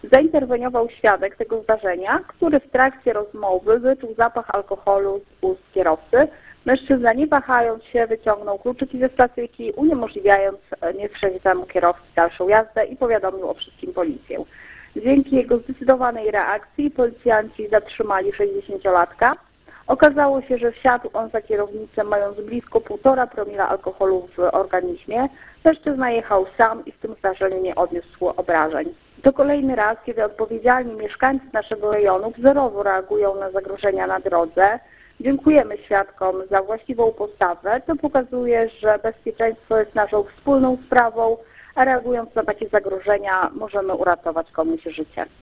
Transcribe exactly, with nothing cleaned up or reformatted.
Zainterweniował świadek tego zdarzenia, który w trakcie rozmowy wyczuł zapach alkoholu z ust kierowcy. Mężczyzna, nie wahając się, wyciągnął kluczyki ze stacyjki, uniemożliwiając nietrzeźwemu kierowcy dalszą jazdę i powiadomił o wszystkim policję. Dzięki jego zdecydowanej reakcji policjanci zatrzymali sześćdziesięciolatka. Okazało się, że wsiadł on za kierownicę, mając blisko półtora promila alkoholu w organizmie. Mężczyzna jechał sam i w tym zdarzeniu nie odniósł obrażeń. To kolejny raz, kiedy odpowiedzialni mieszkańcy naszego rejonu wzorowo reagują na zagrożenia na drodze. Dziękujemy świadkom za właściwą postawę. To pokazuje, że bezpieczeństwo jest naszą wspólną sprawą, a reagując na takie zagrożenia możemy uratować komuś życie.